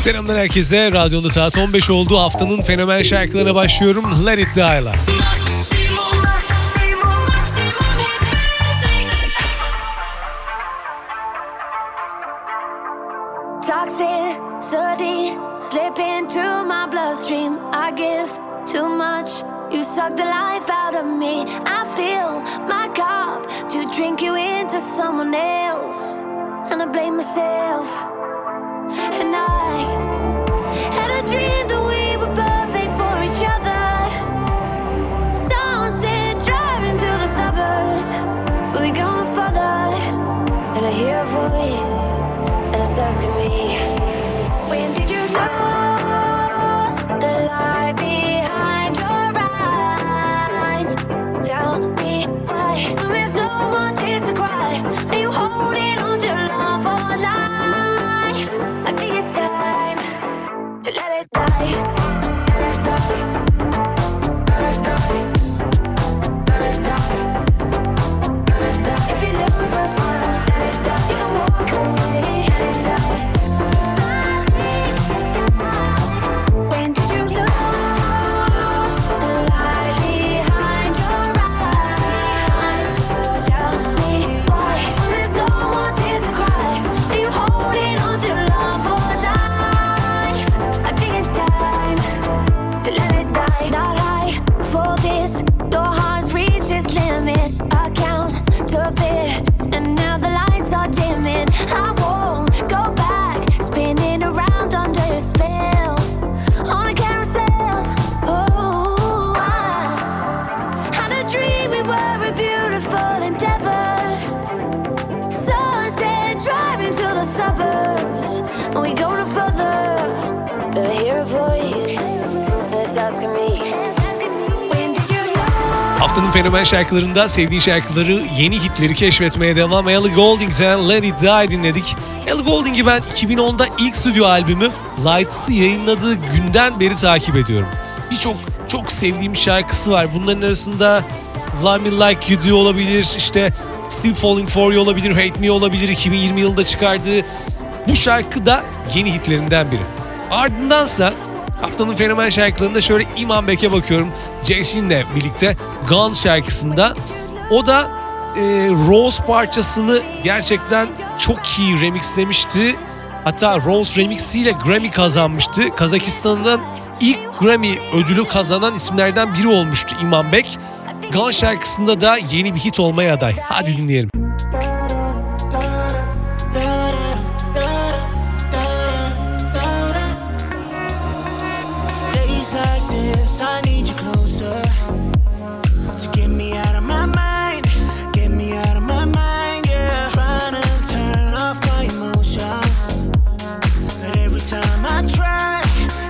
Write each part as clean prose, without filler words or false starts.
Selamlar herkese. Radyonda saat 15 oldu. Haftanın fenomen şarkılarına başlıyorum. Let It Die'la. Toxicity slip into my bloodstream. I give too much. You suck the life out of me. I fill my cup to drink you into someone else, and I blame myself. And I had a dream that we were perfect for each other. Sunset driving through the suburbs. We go no further. Then I hear a voice, and it's asking me, when did you lose the light behind your eyes? Tell me why. When there's no more tears to cry, are you holding on to love for life? I think it's time to let it die. Let it die. Let it die. Let it die. Let it die. If you lose yourself, let it die. You can walk away. Let it die. When did you lose the light behind your eyes? Tell me why. There's no more tears to cry. Are you holding on to love for life? I think it's time to let it die. Not high for this. Your heart's reached its limit. I count to a bit, and now the lights are dimming. I won't go back, spinning around under your spell on the carousel. Oh, I had a dream we were a beautiful endeavor. Sunset driving through the suburbs, and we go no further. But I hear a voice that's asking me, when did you love? Haftanın fenomen şarkılarında sevdiği şarkıları, yeni hitleri keşfetmeye devam. Ellie Goulding'den Let It Die dinledik. Ellie Goulding'i ben 2010'da ilk stüdyo albümü Lights'ı yayınladığı günden beri takip ediyorum. Çok sevdiğim şarkısı var. Bunların arasında Love Me Like You Do olabilir, işte Still Falling For You olabilir, Hate Me olabilir. 2020 yılında çıkardığı bu şarkı da yeni hitlerinden biri. Ardındansa haftanın fenomen şarkılarında şöyle İman Bek'e bakıyorum. Jashine'le birlikte Gone şarkısında. O da Rose parçasını gerçekten çok iyi remixlemişti. Hatta Rose remixiyle Grammy kazanmıştı. Kazakistan'dan ilk Grammy ödülü kazanan isimlerden biri olmuştu İman Bek. Gone şarkısında da yeni bir hit olmaya aday. Hadi dinleyelim. Days like this, I need you closer to get me out of my mind, get me out of my mind, yeah. Trying to turn off my emotions, but every time I try,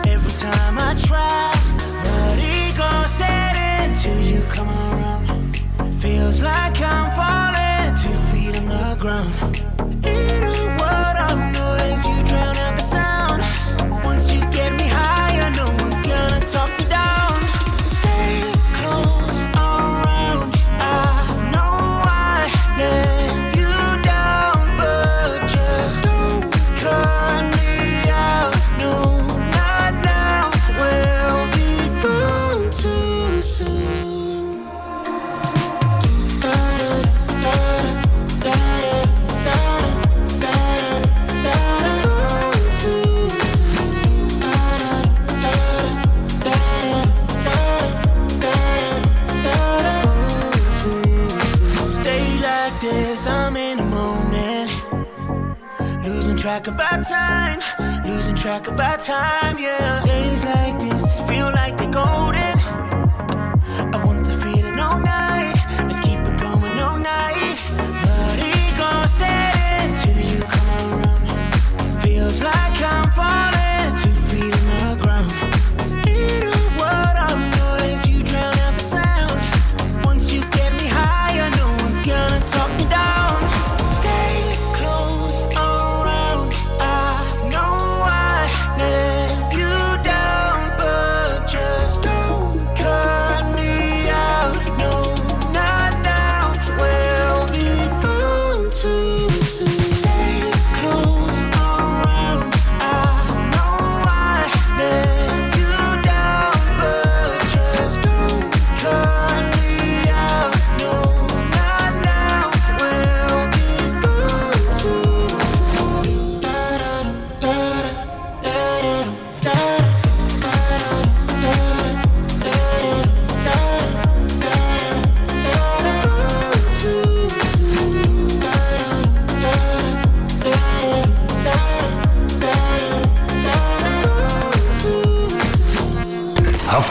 vertigo set in till you come around. Feels like I'm falling 2 feet on the ground. In a world of noise, you drown out the sound. Once you get me higher, no one's gonna talk me down. Stay close around. I know I let you down, but just don't cut me out. No, not now. We'll be gone too soon. Stay like this, I'm in a moment, losing track of our time, yeah. Days like this feel like they're golden. I want the feeling all night. Let's keep it going all night. Vertigo set in till you come around. Feels like I'm falling 2 feet on the ground. In a world of noise, you drown out the sound. Once you get me higher, no one's gonna talk me down. Stay close around. I know I let you down, but just don't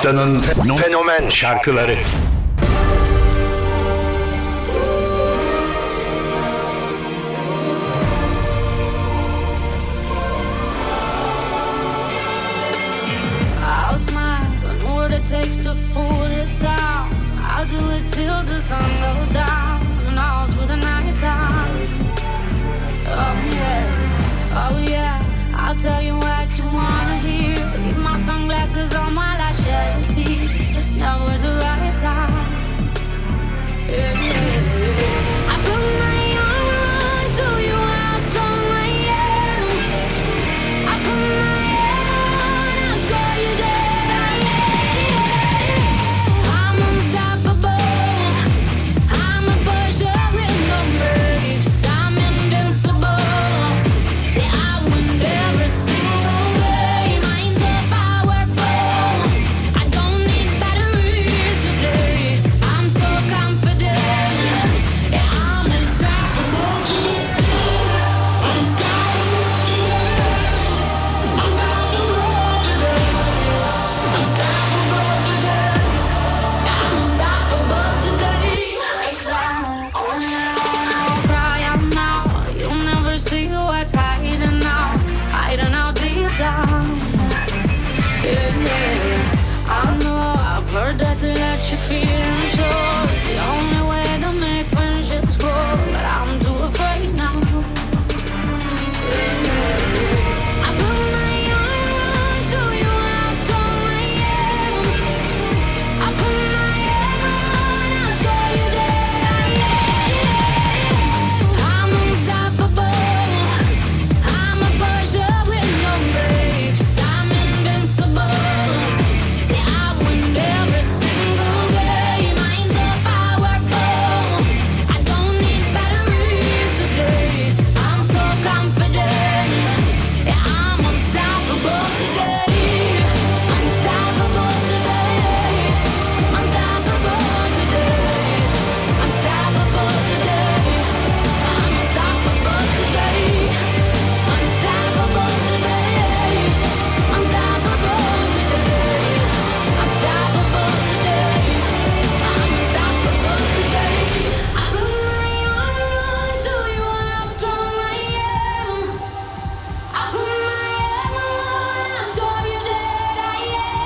Haftanın fenomen şarkıları. I'll smile, I know what it takes to fool this town. I'll do it till the sun goes down and all through the night time. Oh yeah, oh yeah, I'll tell you what you wanna hear. Keep my sunglasses on while I shed a tear. It's never the right time. Yeah, yeah, yeah. I put my arm around, show you how strong I am. I put my arm around, I'll show you that I am. I'm unstoppable. I'm a pusher with no brakes. I'm invincible. Yeah, I win every single game. Minds are powerful. I don't need batteries to play. I'm so confident. Yeah, I'm unstoppable today. Unstoppable today. Unstoppable today. Unstoppable today. I'm unstoppable today. Only I'll cry out now. You'll never see what's hiding out deep down. Yeah, yeah. I know I've heard that to let you feel sure. It's the only way to make friendships grow, but I'm too afraid now. Yeah, yeah. I put my arm around, show you how strong I am. I put my arm around, I'll show you that I am. I'm unstoppable. I'm a pusher with no brakes. I'm invincible. Yeah, I win every single game. Minds are powerful. I don't need batteries to play. I'm so confident. Yeah, I'm unstoppable today. Unstoppable today. Unstoppable today. Unstoppable today. I'm unstoppable today. Unstoppable today. Unstoppable today. Unstoppable today. I'm unstoppable today. I put my arm around, show you how strong I am. I put my arm around, I'll show you that I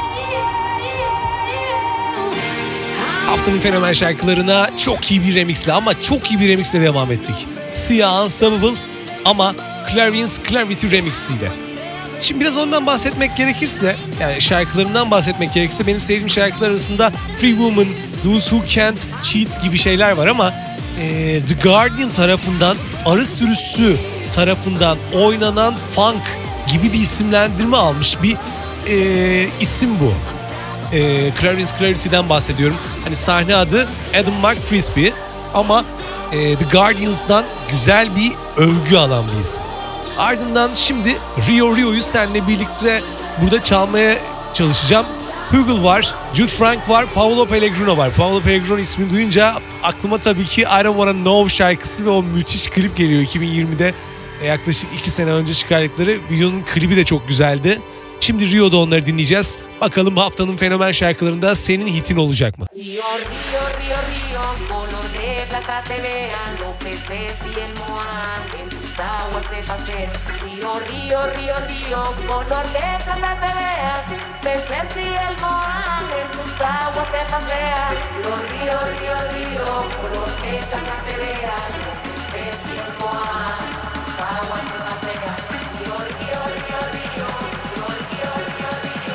am. Haftanın fenomen şarkılarına çok iyi bir remixle ama çok iyi bir remixle devam ettik. Sia Unstoppable ama Clarence Clarity remix'iyle. Şimdi biraz ondan bahsetmek gerekirse, yani şarkılarından bahsetmek gerekirse benim sevdiğim şarkılar arasında Free Woman, Those Who Can't Cheat gibi şeyler var ama The Guardian tarafından, arı sürüsü tarafından oynanan funk gibi bir isimlendirme almış bir isim bu. Clarence Clarity'den bahsediyorum. Hani sahne adı Adam McCrispy ama The Guardians'dan güzel bir övgü alan bir isim. Ardından şimdi Rio'yu seninle birlikte burada çalmaya çalışacağım. Hugel var, Jude Frank var, Paolo Pellegrino var. Paolo Pellegrino ismini duyunca aklıma tabii ki I Don't Wanna Know şarkısı ve o müthiş klip geliyor. 2020'de yaklaşık 2 sene önce çıkardıkları videonun klibi de çok güzeldi. Şimdi Rio'da onları dinleyeceğiz. Bakalım haftanın fenomen şarkılarında senin hitin olacak mı? Río, río, río, río, color de plata te vean los peces y el moán en tus aguas de paseo. Río, río, río, río, color de plata te vean peces y el moán en tus aguas de pasean. Río, río, río, río, color de plata te vean peces y el moán en tus aguas de pasean. Río, río, río, río, río, río, río, río,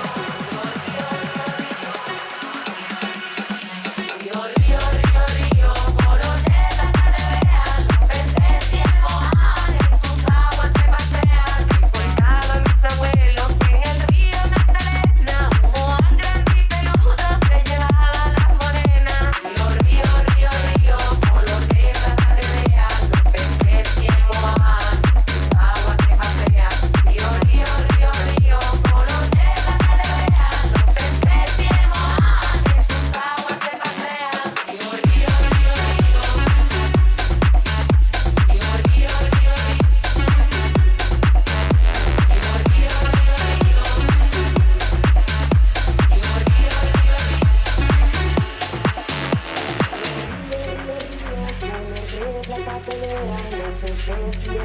río, río, río, río, río, color de plata te vean peces y el moán en tus aguas se pasean. Contaban mis abuelos que en el río Magdalena un moán grande y peludo se llevaba las morenas. Río, río, río, río, color de plata te vean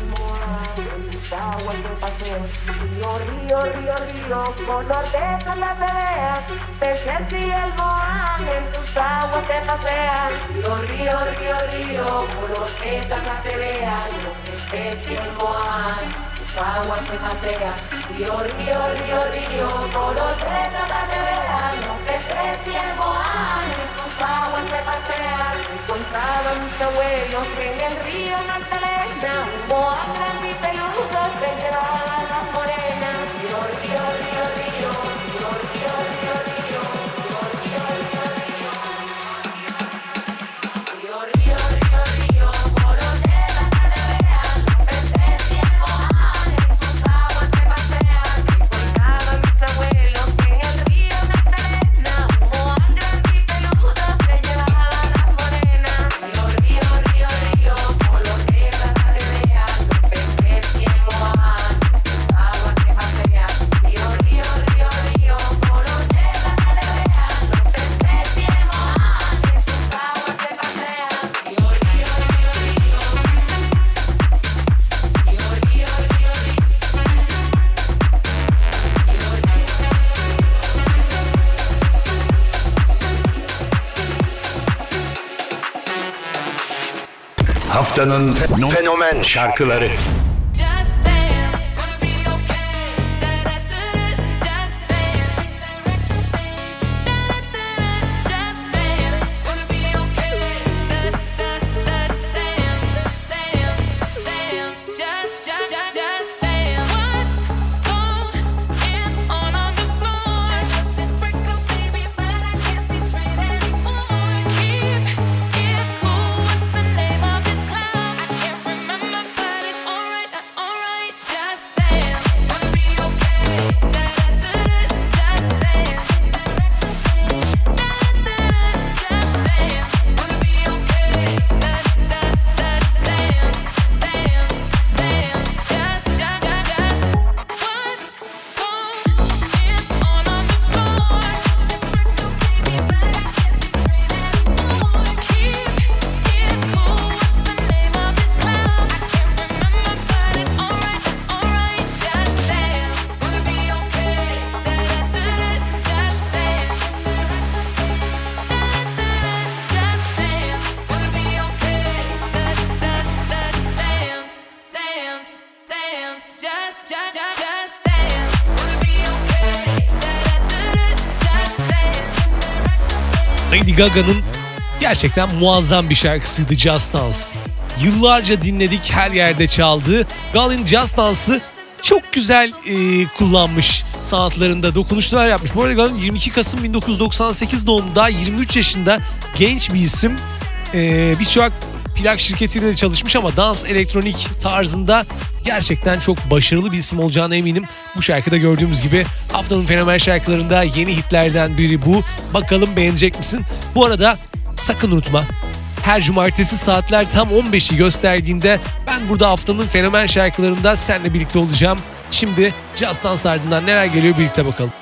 en tus aguas de paseo. Río, río, río, río, color de plata te vean. Peces y el moán en tus aguas te pasean. Río, río, río, río, color de plata te vean. Los peces y el moán tus aguas te pasean. Río, río, río, río, color de plata te vean. Los peces y el moán en tus aguas te pasean. Encontraban mis abuelos en el río Magdalena. Un moán grande y peludo se llevaba a las morenas. Río, río, río, río, río, río, río, río, río, río, río, río, río, río, río, color de plata te vean. Los peces y el moán en tus aguas se pasean. Encontraban mis abuelos en el río Magdalena. Un moán grande y peludo se llevaba a las morenas. Río, río, río, río, color de plata te vean. Los peces y el moán en tus aguas se pasean. Río, río, río, río, color de plata te vean. Los peces y el moán en tus aguas se pasean. Río, río, río, río. Río, río, río, río. Haftanın fenomen şarkıları. Just dance, gonna be okay. Just dance, just dance, gonna be okay. Dance, dance, dance, just dance. What's going on the floor? This break up, baby, but I can't see straight anymore. Keep it cool. What's the name of this club? I can't remember, but it's alright, alright. Just dance, gonna be okay. Just dance, just dance, gonna be okay. Dance, dance, dance, just. What's going on the floor? This break up, baby, but I can't see straight anymore. Keep it cool. What's the name of this club? I can't remember, but it's alright, alright. Just dance, gonna be okay. Just dance, just dance, gonna be okay. Dance, dance, dance, just dance, gonna be okay. Just dance. Lady Gaga'nın gerçekten muazzam bir şarkısıydı Just Dance. Yıllarca dinledik, her yerde çaldı. Galen Just Dance'ı çok güzel kullanmış, sanatlarında dokunuşlar yapmış. Bu arada Galen 22 Kasım 1998 doğumlu, 23 yaşında genç bir isim. Birçok plak şirketiyle de çalışmış ama dans elektronik tarzında gerçekten çok başarılı bir isim olacağına eminim. Bu şarkıda gördüğümüz gibi haftanın fenomen şarkılarında yeni hitlerden biri bu. Bakalım beğenecek misin? Bu arada sakın unutma, her cumartesi saatler tam 15'i gösterdiğinde ben burada haftanın fenomen şarkılarında seninle birlikte olacağım. Şimdi Just Dance ardından neler geliyor birlikte bakalım.